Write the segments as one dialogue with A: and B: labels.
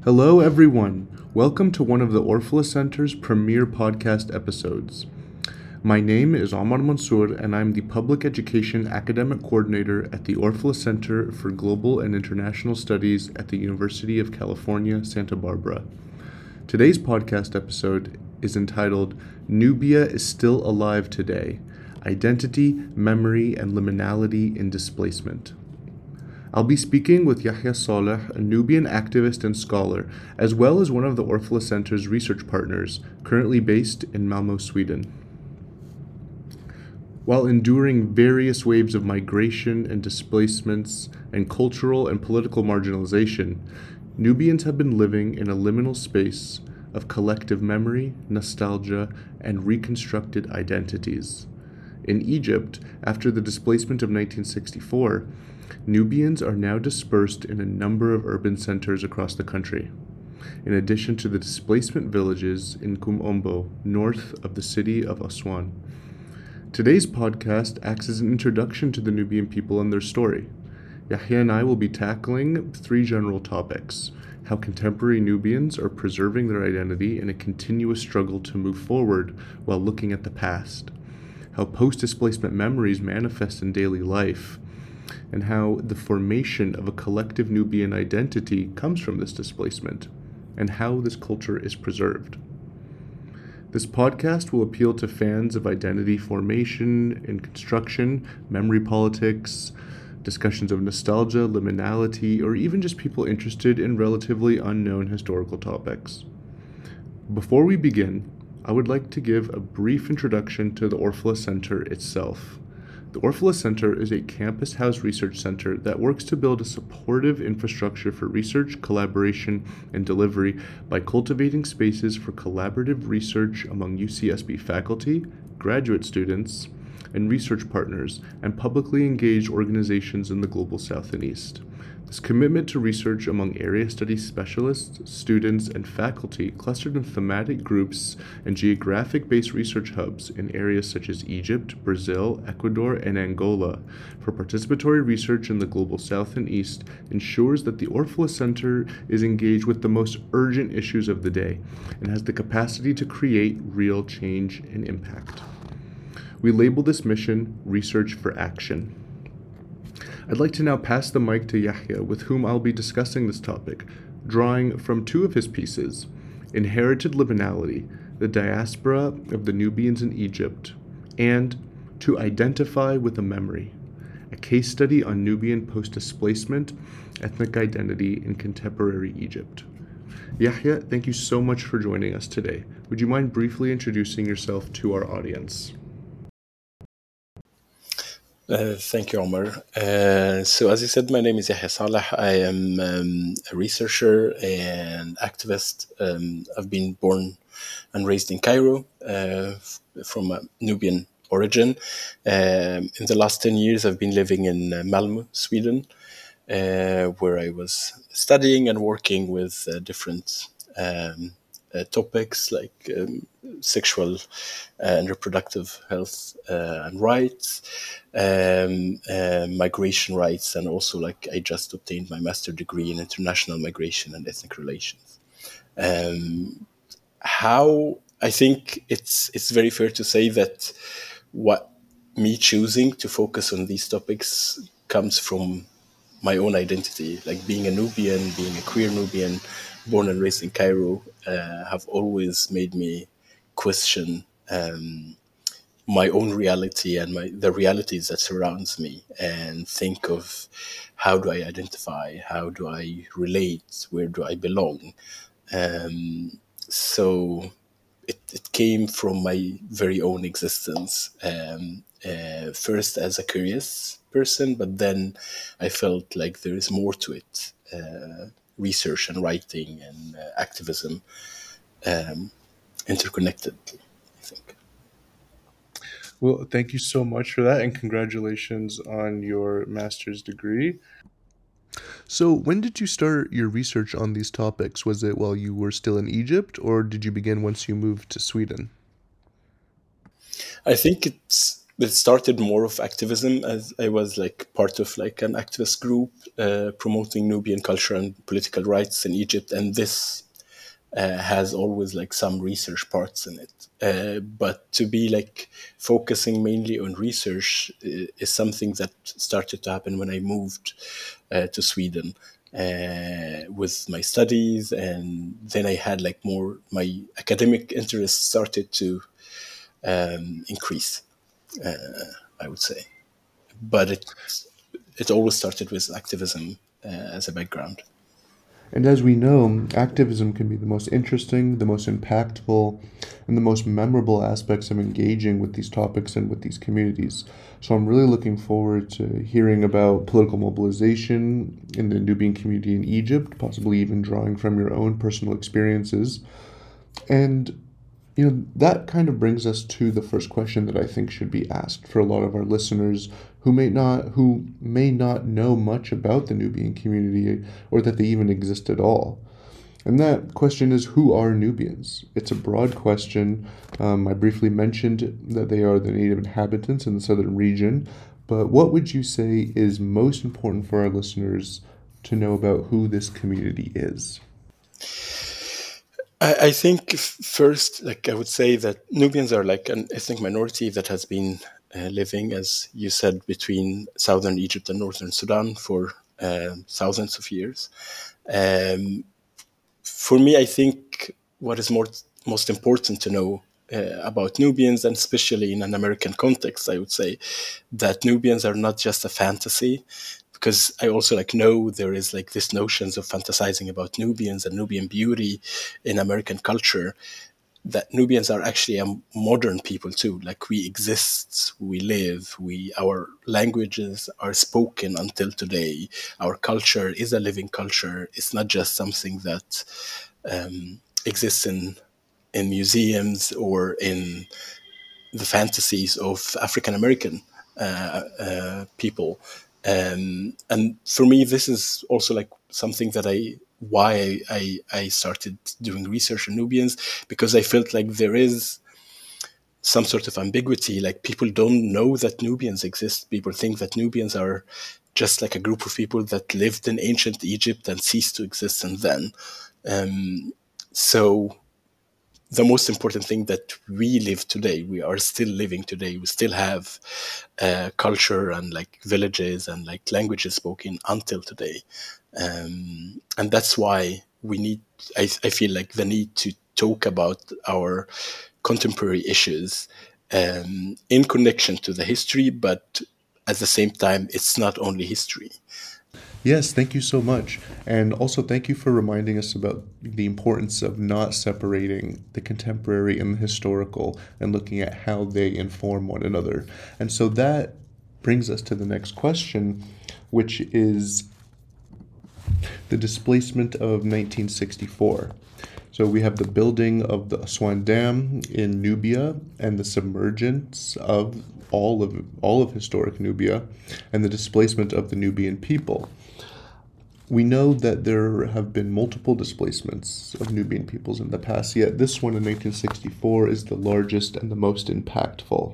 A: Hello, everyone. Welcome to one of the Orfila Center's premier podcast episodes. My name is Omar Mansour, and I'm the Public Education Academic Coordinator at the Orfila Center for Global and International Studies at the University of California, Santa Barbara. Today's podcast episode is entitled Nubia is Still Alive Today: Identity, Memory, and Liminality in Displacement. I'll be speaking with Yahya Saleh, a Nubian activist and scholar, as well as one of the Orfila Center's research partners, currently based in Malmö, Sweden. While enduring various waves of migration and displacements and cultural and political marginalization, Nubians have been living in a liminal space of collective memory, nostalgia, and reconstructed identities. In Egypt, after the displacement of 1964, Nubians are now dispersed in a number of urban centers across the country, in addition to the displacement villages in Kumombo, north of the city of Aswan. Today's podcast acts as an introduction to the Nubian people and their story. Yahya and I will be tackling three general topics: how contemporary Nubians are preserving their identity in a continuous struggle to move forward while looking at the past, how post-displacement memories manifest in daily life, and how the formation of a collective Nubian identity comes from this displacement, and how this culture is preserved. This podcast will appeal to fans of identity formation and construction, memory politics, discussions of nostalgia, liminality, or even just people interested in relatively unknown historical topics. Before we begin, I would like to give a brief introduction to the Orfila Center itself. The Orfila Center is a campus house research center that works to build a supportive infrastructure for research, collaboration, and delivery by cultivating spaces for collaborative research among UCSB faculty, graduate students, and research partners, and publicly engaged organizations in the Global South and East. This commitment to research among area studies specialists, students, and faculty clustered in thematic groups and geographic-based research hubs in areas such as Egypt, Brazil, Ecuador, and Angola for participatory research in the Global South and East ensures that the Orfila Center is engaged with the most urgent issues of the day and has the capacity to create real change and impact. We label this mission Research for Action. I'd like to now pass the mic to Yahya, with whom I'll be discussing this topic, drawing from two of his pieces: Inherited Liminality, the Diaspora of the Nubians in Egypt, and To Identify with a Memory, a case study on Nubian post-displacement ethnic identity in contemporary Egypt. Yahya, thank you so much for joining us today. Would you mind briefly introducing yourself to our audience?
B: Thank you, Omar. So as you said, my name is Yahya Saleh. I am a researcher and activist. I've been born and raised in Cairo from a Nubian origin. In the last 10 years, I've been living in Malmö, Sweden, where I was studying and working with different topics like sexual and reproductive health and rights, migration rights, and also like I just obtained my master's degree in international migration and ethnic relations. How I think it's very fair to say that what me choosing to focus on these topics comes from my own identity, like being a Nubian, being a queer Nubian, born and raised in Cairo, have always made me question my own reality and the realities that surrounds me, and think of how do I identify, how do I relate, where do I belong. So it came from my very own existence, first as a curious person, but then I felt like there is more to it. Research and writing and activism interconnected, I think.
A: Well, thank you so much for that, and congratulations on your master's degree. So, when did you start your research on these topics? Was it while you were still in Egypt, or did you begin once you moved to Sweden?
B: I think it's it started more of activism, as I was like part of like an activist group promoting Nubian culture and political rights in Egypt, and this has always like some research parts in it. But to be like focusing mainly on research is something that started to happen when I moved to Sweden with my studies, and then I had like more my academic interest started to increase, I would say. But it always started with activism as a background.
A: And as we know, activism can be the most interesting, the most impactful, and the most memorable aspects of engaging with these topics and with these communities. So I'm really looking forward to hearing about political mobilization in the Nubian community in Egypt, possibly even drawing from your own personal experiences. And that kind of brings us to the first question that I think should be asked for a lot of our listeners who may not know much about the Nubian community or that they even exist at all. And that question is, who are Nubians? It's a broad question. I briefly mentioned that they are the native inhabitants in the southern region, but what would you say is most important for our listeners to know about who this community is?
B: I think first, like I would say that Nubians are like an ethnic minority that has been living, as you said, between southern Egypt and northern Sudan for thousands of years. Um, for me, I think what is most important to know about Nubians, and especially in an American context, I would say that Nubians are not just a fantasy, because I also like know there is like this notions of fantasizing about Nubians and Nubian beauty in American culture, that Nubians are actually a modern people too. Like we exist, we live, our languages are spoken until today. Our culture is a living culture. It's not just something that exists in museums or in the fantasies of African American people. And for me, this is also like something that I started doing research on Nubians, because I felt like there is some sort of ambiguity. Like people don't know that Nubians exist. People think that Nubians are just like a group of people that lived in ancient Egypt and ceased to exist and then. So the most important thing that we live today, we are still living today, we still have culture and like villages and like languages spoken until today, and that's why we need, I feel like the need to talk about our contemporary issues in connection to the history, but at the same time it's not only history.
A: Yes, thank you so much. And also, thank you for reminding us about the importance of not separating the contemporary and the historical and looking at how they inform one another. And so that brings us to the next question, which is the displacement of 1964. So we have the building of the Aswan Dam in Nubia and the submergence of all of historic Nubia and the displacement of the Nubian people. We know that there have been multiple displacements of Nubian peoples in the past, yet this one in 1964 is the largest and the most impactful.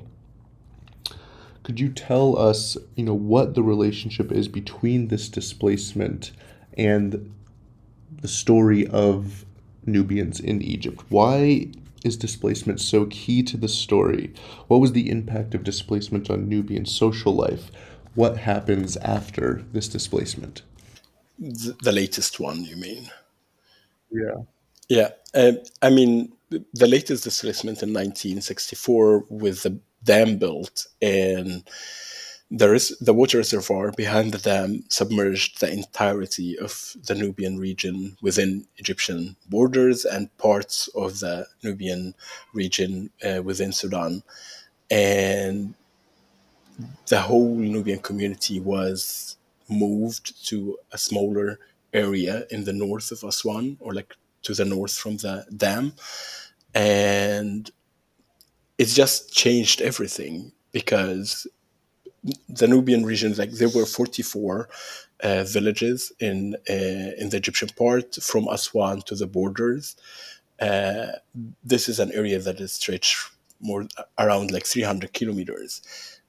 A: Could you tell us, what the relationship is between this displacement and the story of Nubians in Egypt? Why is displacement so key to the story? What was the impact of displacement on Nubian social life? What happens after this displacement?
B: The latest one, you mean?
A: Yeah.
B: Yeah, I mean, the latest displacement in 1964 with the dam built, and the water reservoir behind the dam submerged the entirety of the Nubian region within Egyptian borders and parts of the Nubian region within Sudan. And the whole Nubian community was moved to a smaller area in the north of Aswan, or like to the north from the dam. And it just changed everything, because the Nubian region, like there were 44 villages in the Egyptian part from Aswan to the borders. This is an area that is stretched more around like 300 kilometers.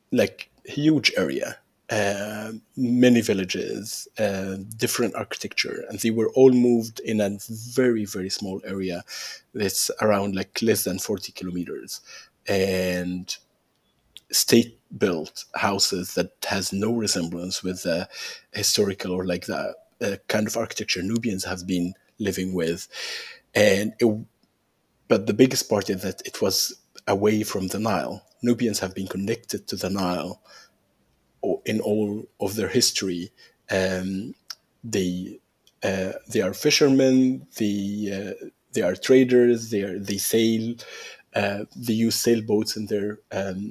B: like huge area, many villages, different architecture, and they were all moved in a very very small area that's around like less than 40 kilometers, and state built houses that has no resemblance with the historical or like the kind of architecture Nubians have been living with. And it, but the biggest part is that it was away from the Nile. Nubians have been connected to the Nile in all of their history. Um, they they are fishermen. They are traders. They sail. They use sailboats in their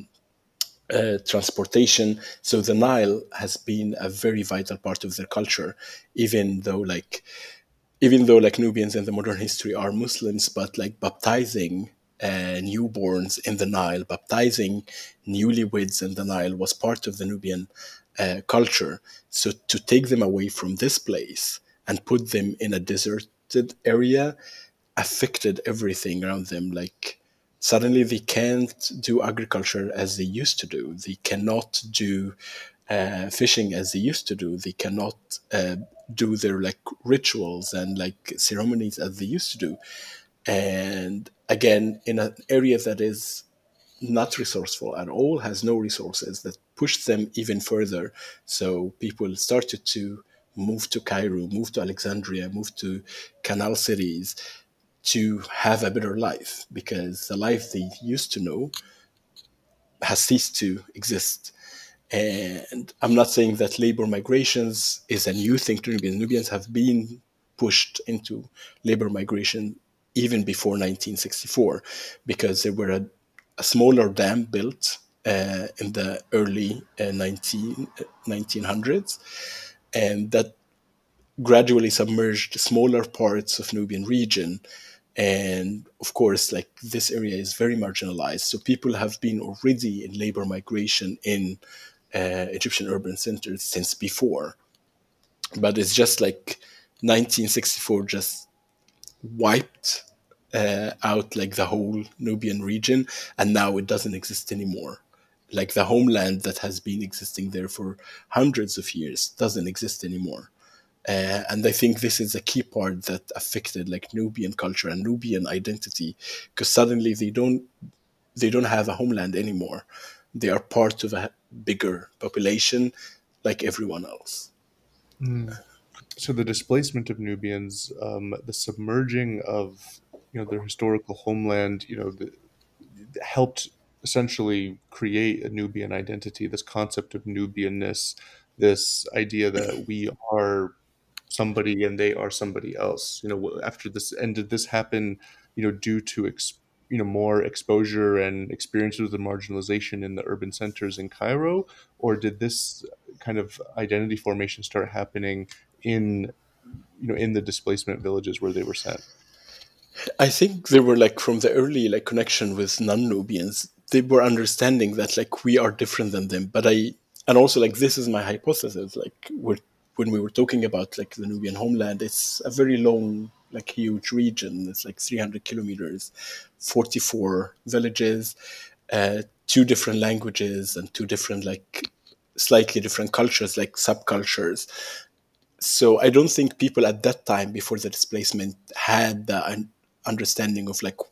B: transportation. So the Nile has been a very vital part of their culture, even though like Nubians in the modern history are Muslims, but like baptizing newborns in the Nile, baptizing newlyweds in the Nile was part of the Nubian culture. So to take them away from this place and put them in a deserted area affected everything around them. Like suddenly they can't do agriculture as they used to do. They cannot do fishing as they used to do. They cannot do their like rituals and like ceremonies as they used to do. And again, in an area that is not resourceful at all, has no resources, that pushed them even further. So people started to move to Cairo, move to Alexandria, move to canal cities to have a better life, because the life they used to know has ceased to exist. And I'm not saying that labor migrations is a new thing to Nubians. Nubians have been pushed into labor migration even before 1964, because there were a smaller dam built in the early 1900s, and that gradually submerged smaller parts of Nubian region. And of course, like this area is very marginalized. So people have been already in labor migration in Egyptian urban centers since before. But it's just like 1964 just wiped out like the whole Nubian region, and now it doesn't exist anymore. Like the homeland that has been existing there for hundreds of years doesn't exist anymore. And I think this is a key part that affected like Nubian culture and Nubian identity, because suddenly they don't have a homeland anymore. They are part of a bigger population, like everyone else.
A: So the displacement of Nubians, the submerging of their historical homeland, helped essentially create a Nubian identity. This concept of Nubianness, this idea that we are somebody and they are somebody else. After this, and did this happen? Due to more exposure and experiences with the marginalization in the urban centers in Cairo, or did this kind of identity formation start happening in in the displacement villages where they were sent?
B: I think they were like from the early like connection with non-Nubians, they were understanding that like we are different than them. But I and also like this is my hypothesis. Like when we were talking about like the Nubian homeland, it's a very long, like huge region. It's like 300 kilometers, 44 villages, two different languages, and two different like slightly different cultures, like subcultures. So I don't think people at that time before the displacement had the understanding of like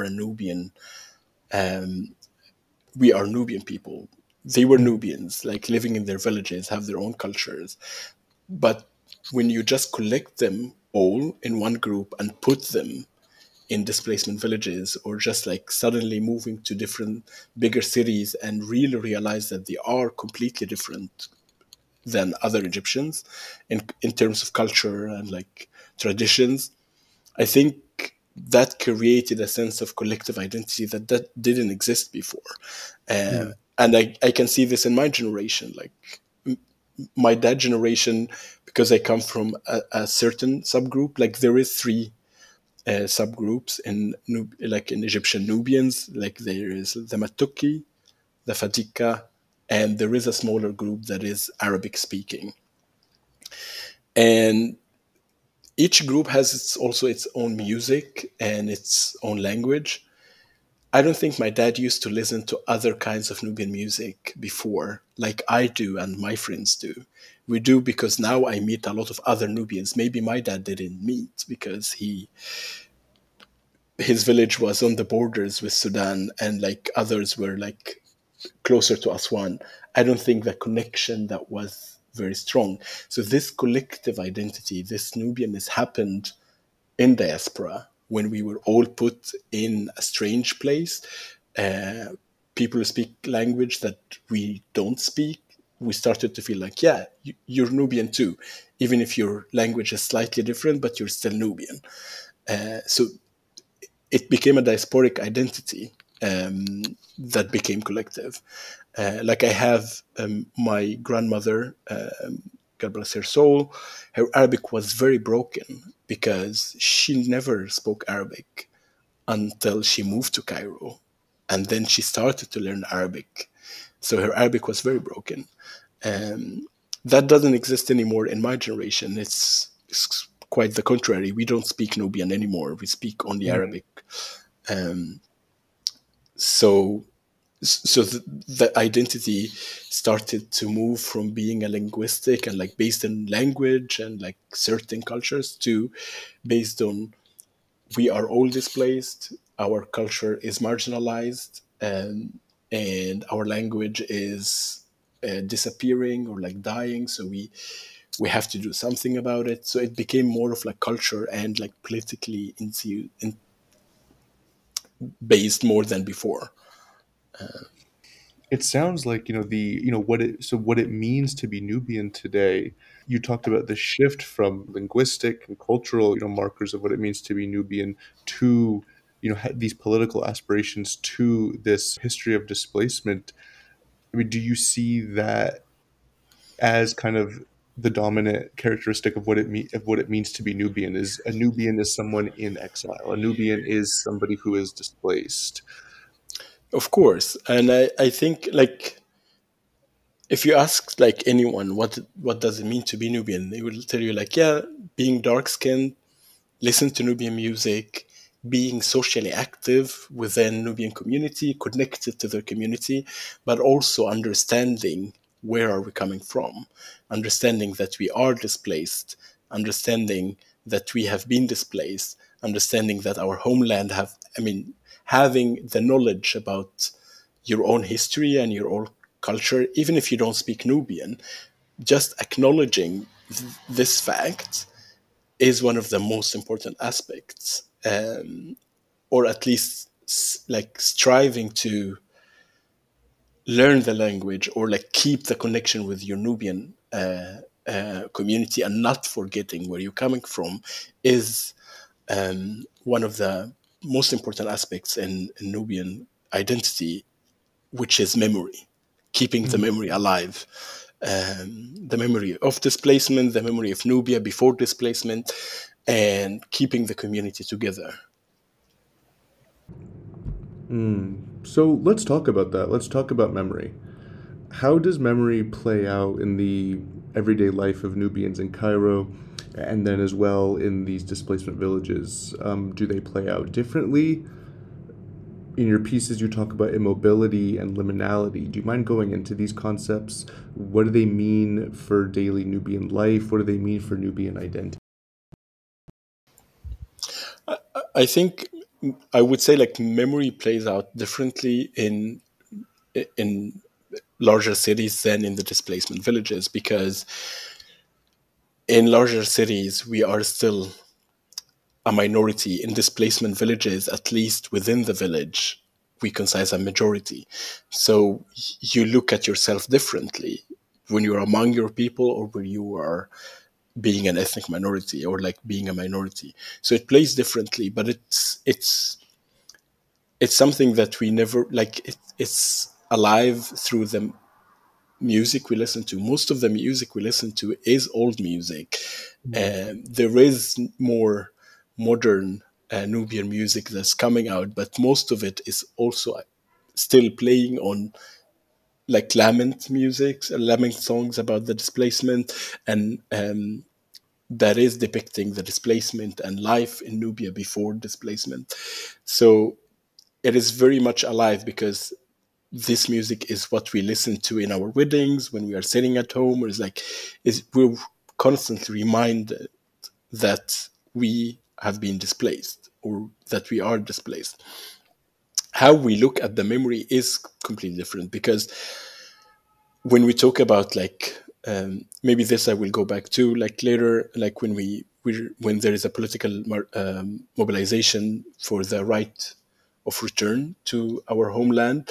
B: we are Nubian people. They were
A: Mm.
B: Nubians, like living in their villages, have their own cultures. But when you just collect them all in one group and put them in displacement villages, or just like suddenly moving to different bigger cities and really realize that they are completely different than other Egyptians in terms of culture and like traditions, I think that created a sense of collective identity that didn't exist before. Uh,
A: Mm.
B: and I can see this in my generation, like my dad generation, because I come from a certain subgroup. Like there is three subgroups in like in Egyptian Nubians. Like there is the Matuki, the Fadika, and there is a smaller group that is Arabic speaking. And each group has also its own music and its own language. I don't think my dad used to listen to other kinds of Nubian music before, like I do and my friends do. We do because now I meet a lot of other Nubians. Maybe my dad didn't meet because his village was on the borders with Sudan, and like others were like closer to Aswan. I don't think the connection that was very strong. So this collective identity, this Nubianness happened in diaspora when we were all put in a strange place. Uh, People speak language that we don't speak. We started to feel like, yeah, you're Nubian too, even if your language is slightly different, but you're still Nubian. So it became a diasporic identity that became collective. Like I have my grandmother, God bless her soul, her Arabic was very broken because she never spoke Arabic until she moved to Cairo. And then she started to learn Arabic. So her Arabic was very broken. Um, that doesn't exist anymore in my generation. It's quite the contrary. We don't speak Nubian anymore. We speak only
A: Mm.
B: Arabic. Um, so the identity started to move from being a linguistic and like based in language and like certain cultures to based on we are all displaced, our culture is marginalized, and our language is disappearing or like dying. So we have to do something about it. So it became more of like culture and like politically based more than before.
A: It sounds like, what it means to be Nubian today. You talked about the shift from linguistic and cultural, markers of what it means to be Nubian to, these political aspirations to this history of displacement. I mean, do you see that as kind of the dominant characteristic of what it means to be Nubian? Is a Nubian is someone in exile. A Nubian is somebody who is displaced.
B: Of course. And I think like if you ask like anyone what does it mean to be Nubian, they will tell you like, yeah, being dark skinned, listen to Nubian music, being socially active within Nubian community, connected to their community, but also understanding where are we coming from, understanding that we are displaced, understanding that we have been displaced, understanding that our homeland have, I mean, having the knowledge about your own history and your own culture, even if you don't speak Nubian, just acknowledging this fact is one of the most important aspects, or at least like striving to learn the language or like keep the connection with your Nubian community and not forgetting where you're coming from is one of the most important aspects in Nubian identity, which is memory, keeping the memory alive. The memory of displacement, the memory of Nubia before displacement, and keeping the community together.
A: So let's talk about that. Let's talk about memory. How does memory play out in the everyday life of Nubians in Cairo, and then as well in these displacement villages? Do they play out differently? In your pieces, you talk about immobility and liminality. Do you mind going into these concepts? What do they mean for daily Nubian life? What do they mean for Nubian identity?
B: I think I would say like memory plays out differently in larger cities than in the displacement villages, because in larger cities we are still a minority. In displacement villages, at least within the village, we consider a majority. So you look at yourself differently when you're among your people or when you are being an ethnic minority or like being a minority. So it plays differently, but it's something that we never like. It's alive through the music we listen to. Most of the music we listen to is old music. There is more modern Nubian music that's coming out, but most of it is also still playing on like lament music, lament songs about the displacement, and that is depicting the displacement and life in Nubia before displacement. So it is very much alive because this music is what we listen to in our weddings when we are sitting at home. Or it's like, we're constantly reminded that we have been displaced or that we are displaced. How we look at the memory is completely different, because when we talk about like, maybe this I will go back to like later, like when there is a political mobilization for the right of return to our homeland,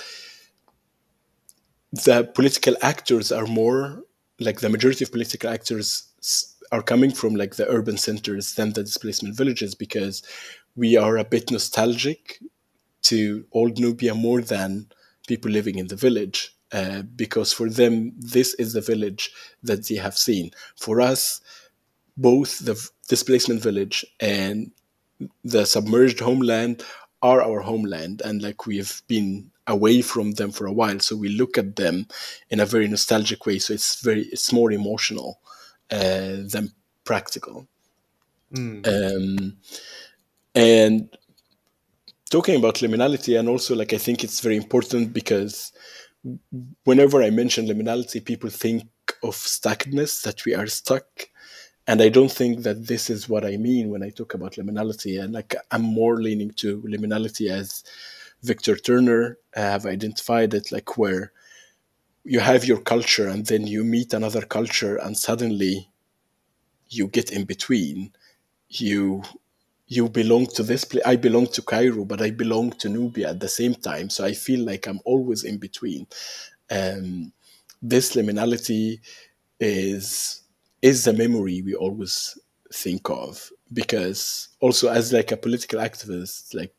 B: the political actors are more like, the majority of political actors are coming from like the urban centers than the displacement villages, because we are a bit nostalgic to old Nubia more than people living in the village, because for them this is the village that they have seen. For us, both the displacement village and the submerged homeland are our homeland, and like we've been away from them for a while, so we look at them in a very nostalgic way. So it's more emotional than practical.
A: Mm.
B: um, and talking about liminality, and also like I think it's very important because whenever I mention liminality, people think of stuckness, that we are stuck. And I don't think that this is what I mean when I talk about liminality. And like, I'm more leaning to liminality as Victor Turner have identified it, like where you have your culture and then you meet another culture and suddenly you get in between. You you belong to this place. I belong to Cairo, but I belong to Nubia at the same time. So I feel like I'm always in between. Um, this liminality is is the memory we always think of, because also as like a political activist, like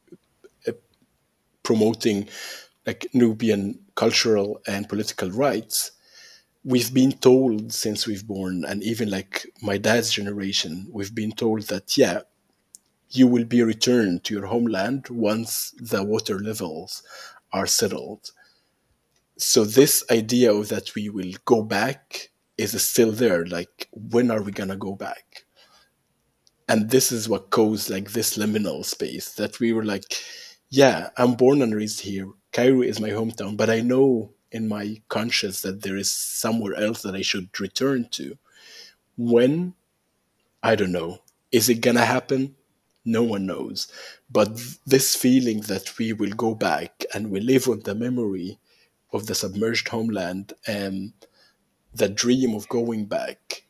B: promoting like Nubian cultural and political rights, we've been told since we've born, and even like my dad's generation, we've been told that, yeah, you will be returned to your homeland once the water levels are settled. So this idea of that we will go back is still there. Like, when are we gonna go back? And this is what caused like this liminal space, that we were like, yeah, I'm born and raised here. Cairo is my hometown, but I know in my conscience that there is somewhere else that I should return to. When? I don't know. Is it gonna happen? No one knows. But this feeling that we will go back and we live on the memory of the submerged homeland, and the dream of going back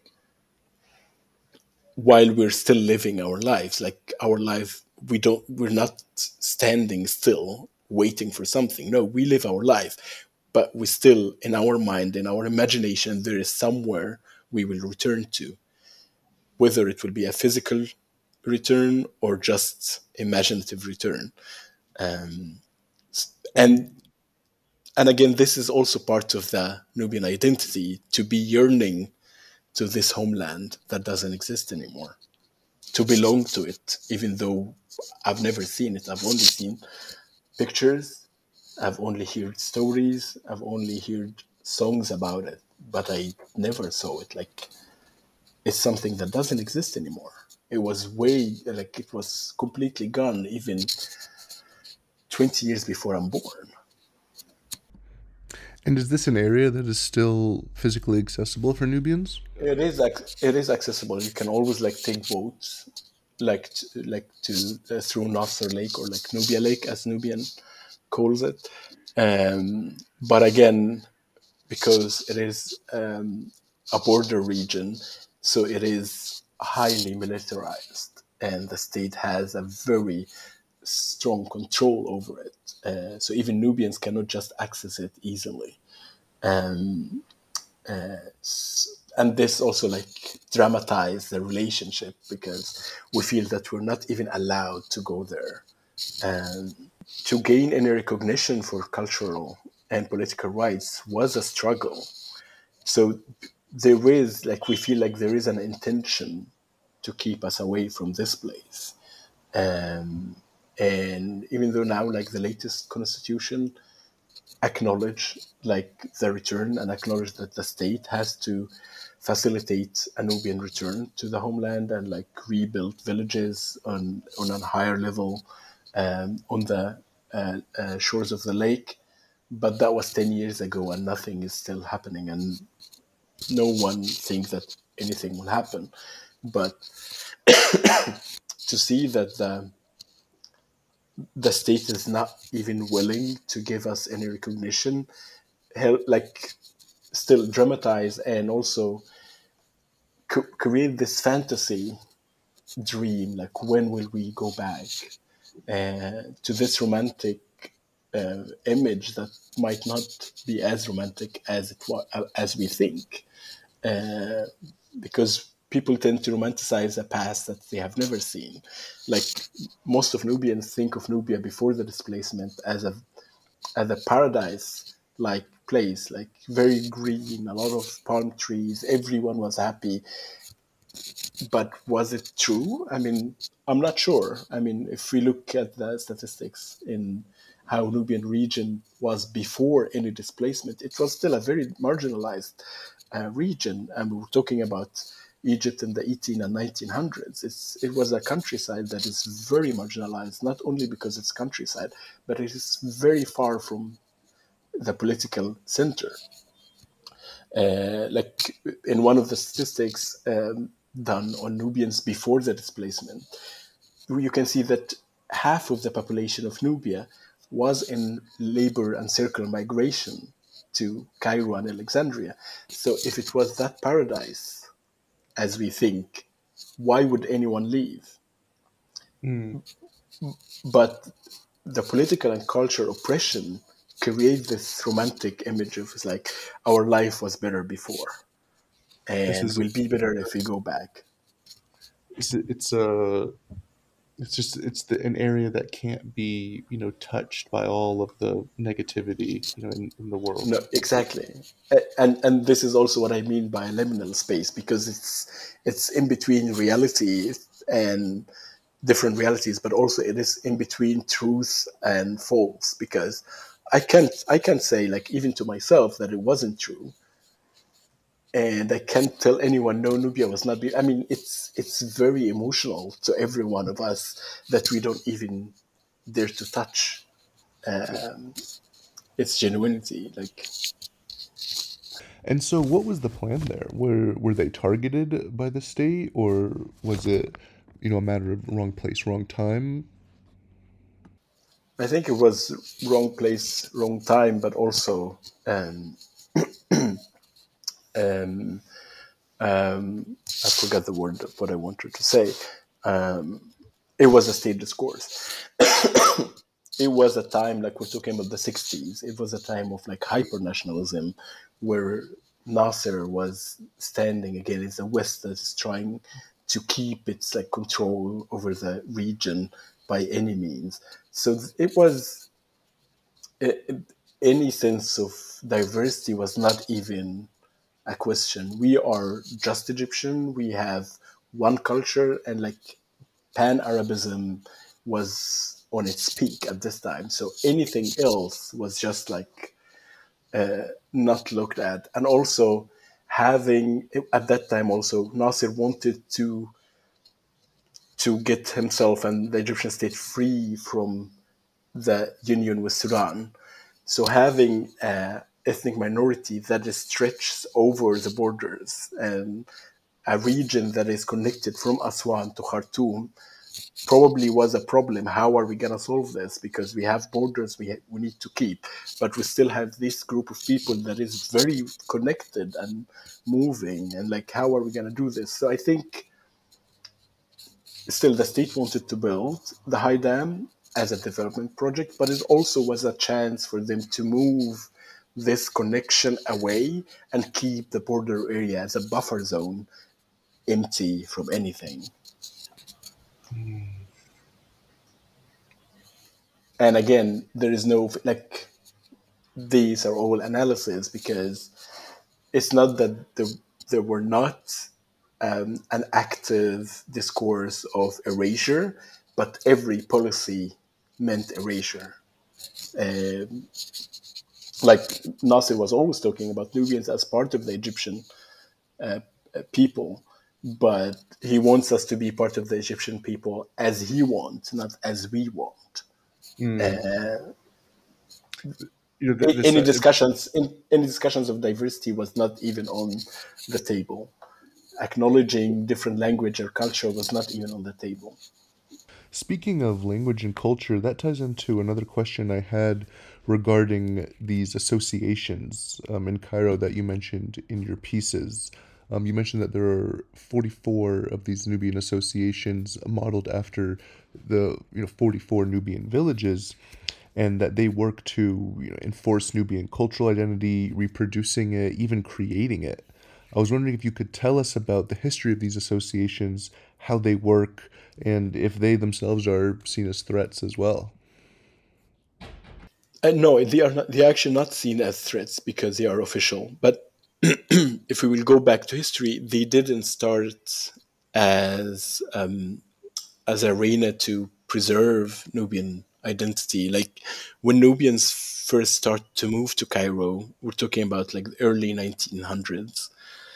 B: while we're still living our lives, like our life, we're not standing still waiting for something. No, we live our life, but we still, in our mind, in our imagination, there is somewhere we will return to, whether it will be a physical return or just imaginative return.
A: And
B: And again, this is also part of the Nubian identity, to be yearning to this homeland that doesn't exist anymore, to belong to it, even though I've never seen it. I've only seen pictures, I've only heard stories, I've only heard songs about it, but I never saw it. Like, it's something that doesn't exist anymore. It was like, it was completely gone even 20 years before I'm born.
A: is this an area that is still physically accessible for Nubians?
B: It is accessible. You can always like take boats, like to through Nasser Lake, or like Nubia Lake as Nubian calls it. But again, because it is a border region, so it is highly militarized, and the state has a very strong control over it. So even Nubians cannot just access it easily. Um, and this also like dramatize the relationship, because we feel that we're not even allowed to go there. And to gain any recognition for cultural and political rights was a struggle. So there is like, we feel like there is an intention to keep us away from this place. Um, and even though now like the latest constitution acknowledge like the return, and acknowledge that the state has to facilitate a Nubian return to the homeland, and like rebuild villages on a higher level, on the shores of the lake. But that was 10 years ago, and nothing is still happening, and no one thinks that anything will happen. But to see that the state is not even willing to give us any recognition, like still dramatize and also create this fantasy dream, like when will we go back to this romantic image that might not be as romantic as as we think, uh, because people tend to romanticize a past that they have never seen. Like most of Nubians think of Nubia before the displacement as a paradise like place, like very green, a lot of palm trees, everyone was happy. But was it true? I mean, I'm not sure. I mean, if we look at the statistics in how Nubian region was before any displacement, it was still a very marginalized region. And we're talking about Egypt in the 18 and 1900s. It was a countryside that is very marginalized, not only because it's countryside, but it is very far from the political center. Like in one of the statistics done on Nubians before the displacement, you can see that half of the population of Nubia was in labor and circular migration to Cairo and Alexandria. So if it was that paradise, as we think, why would anyone leave?
A: Mm.
B: But the political and cultural oppression create this romantic image of it's like our life was better before
A: This
B: and
A: is
B: will be better if we go back.
A: it's a it's just an area that can't be touched by all of the negativity in the world.
B: No, exactly. And this is also what I mean by liminal space, because it's in between reality and different realities, but also it is in between truth and false. Because I can't say, like, even to myself, that it wasn't true, and I can't tell anyone no, Nubia was not. I mean, it's very emotional to every one of us that we don't even dare to touch its genuinity. Like,
A: And so, what was the plan there? Were they targeted by the state, or was it, a matter of wrong place, wrong time?
B: I think it was wrong place, wrong time, but also um, um, I forgot the word of what I wanted to say. Um, it was a state discourse. It was a time, like we're talking about the 60s. It was a time of like hyper nationalism, where Nasser was standing against the West that is trying to keep its like control over the region by any means. So it was any sense of diversity was not even a question. We are just Egyptian. We have one culture, and like Pan Arabism was on its peak at this time. So anything else was just like not looked at. And also, having at that time, also Nasser wanted to get himself and the Egyptian state free from the union with Sudan. So having an ethnic minority that is stretched over the borders and a region that is connected from Aswan to Khartoum probably was a problem. How are we going to solve this? Because we have borders we need to keep, but we still have this group of people that is very connected and moving. And like, how are we going to do this? So I think still the state wanted to build the high dam as a development project, but it also was a chance for them to move this connection away and keep the border area as a buffer zone empty from anything. And again, there is no like, these are all analysis, because it's not that there were not an active discourse of erasure, but every policy meant erasure. Um, like Nasser was always talking about Nubians as part of the Egyptian people, but he wants us to be part of the Egyptian people as he wants, not as we want.
A: Mm.
B: Uh,
A: This
B: any discussions of diversity was not even on the table. Acknowledging different language or culture was not even on the table.
A: speaking of language and culture, that ties into another question I had regarding these associations in Cairo that you mentioned in your pieces. You mentioned that there are 44 of these Nubian associations modeled after the 44 Nubian villages, and that they work to enforce Nubian cultural identity, reproducing it, even creating it. I was wondering if you could tell us about the history of these associations, how they work, and if they themselves are seen as threats as well.
B: No, they are not. They are actually not seen as threats because they are official. But if we will go back to history, they didn't start as as arena to preserve Nubian identity. Like when Nubians first start to move to Cairo, we're talking about like the early 1900s.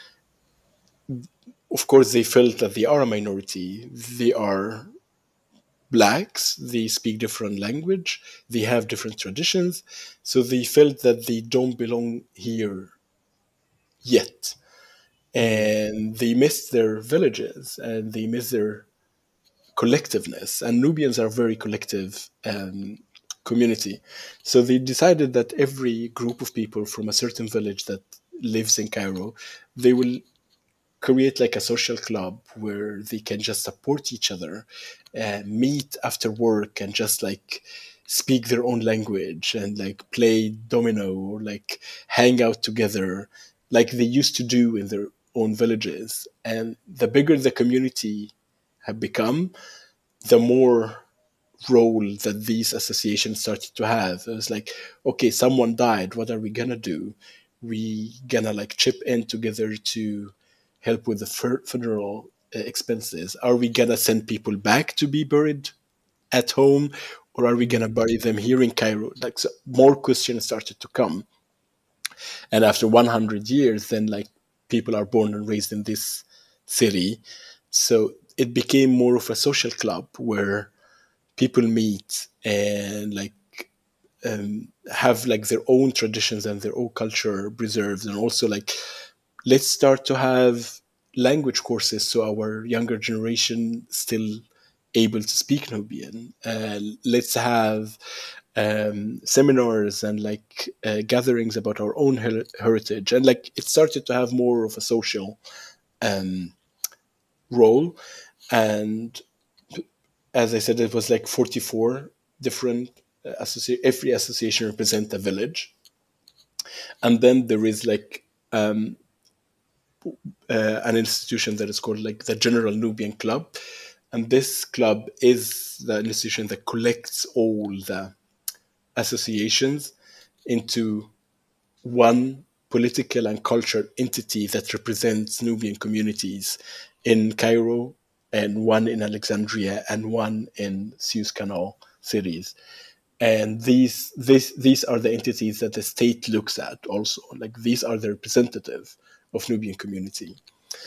B: Of course, they felt that they are a minority. They are blacks. They speak different language. They have different traditions. So they felt that they don't belong here yet.
A: Mm.
B: And they miss their villages and they miss their collectiveness. And Nubians are very collective community. So they decided that every group of people from a certain village that lives in Cairo, they will create like a social club where they can just support each other, meet after work, and just like speak their own language and like play domino or like hang out together like they used to do in their own villages. And the bigger the community have become, the more role that these associations started to have. It was like, okay, someone died. What are we gonna do? We gonna like chip in together to help with the funeral expenses. Are we gonna send people back to be buried at home, or are we gonna
A: Mm.
B: bury them here in Cairo? Like so more questions started to come, and after 100 years, then like people are born and raised in this city, so it became more of a social club where people meet and like have like their own traditions and their own culture preserved, and also like let's start to have language courses so our younger generation still able to speak Nubian. Let's have seminars and like gatherings about our own heritage, and like it started to have more of a social um, role. And as I said, it was like 44 different every association represent a village, and then there is like an institution that is called like the General Nubian Club, and this club is the institution that collects all the associations into one political and cultural entity that represents Nubian communities in Cairo, and one in Alexandria, and one in Suez Canal cities. And these are the entities that the state looks at also. Like these are the representative of Nubian community.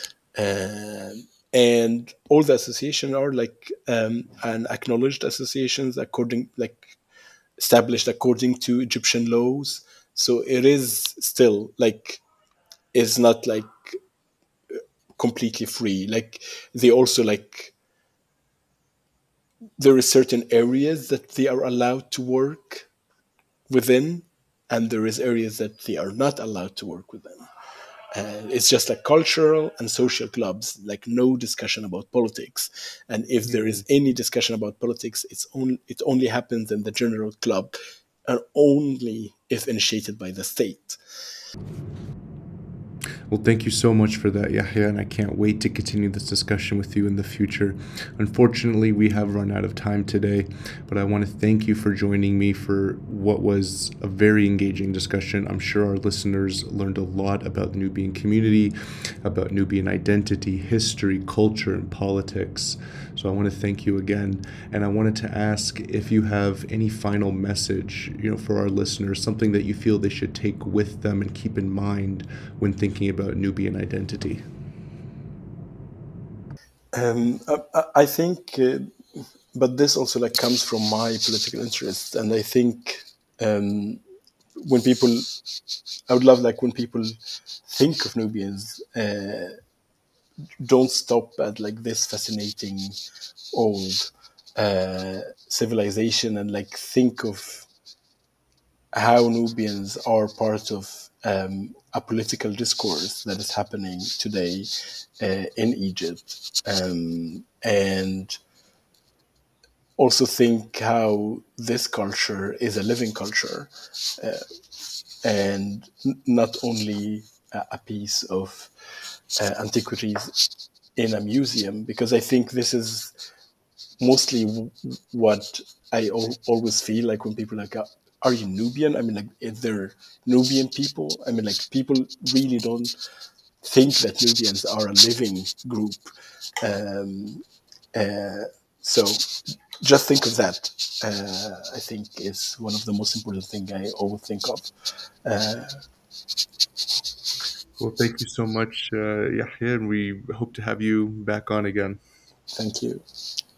B: And all the associations are like an acknowledged associations according like established according to Egyptian laws. So it is still like is not like completely free. Like they also like there is certain areas that they are allowed to work within, and there is areas that they are not allowed to work within. It's just like cultural and social clubs, like no discussion about politics. And if there
A: Mm.
B: is any discussion about politics, it only happens in the general club, and only if initiated by the state.
A: Well, thank you so much for that, Yahya, and I can't wait to continue this discussion with you in the future. Unfortunately, we have run out of time today, but I want to thank you for joining me for what was a very engaging discussion. I'm sure our listeners learned a lot about the Nubian community, about Nubian identity, history, culture, and politics. So I want to thank you again, and I wanted to ask if you have any final message, for our listeners, something that you feel they should take with them and keep in mind when thinking about Nubian identity.
B: I think but this also like comes from my political interests, and I think um, when people, I would love like when people think of Nubians, don't stop at like this fascinating old civilization, and like think of how Nubians are part of a political discourse that is happening today in Egypt, and also think how this culture is a living culture, and not only a piece of antiquities in a museum, because I think this is mostly what I always feel like when people like, are you Nubian? I mean, like, is there Nubian people? I mean, like, people really don't think that Nubians are a living group. Um, uh, so just think of that. I think is one of the most important thing I always think of. Uh,
A: Well, thank you so much, Yahya, and we hope to have you back on again.
B: Thank you.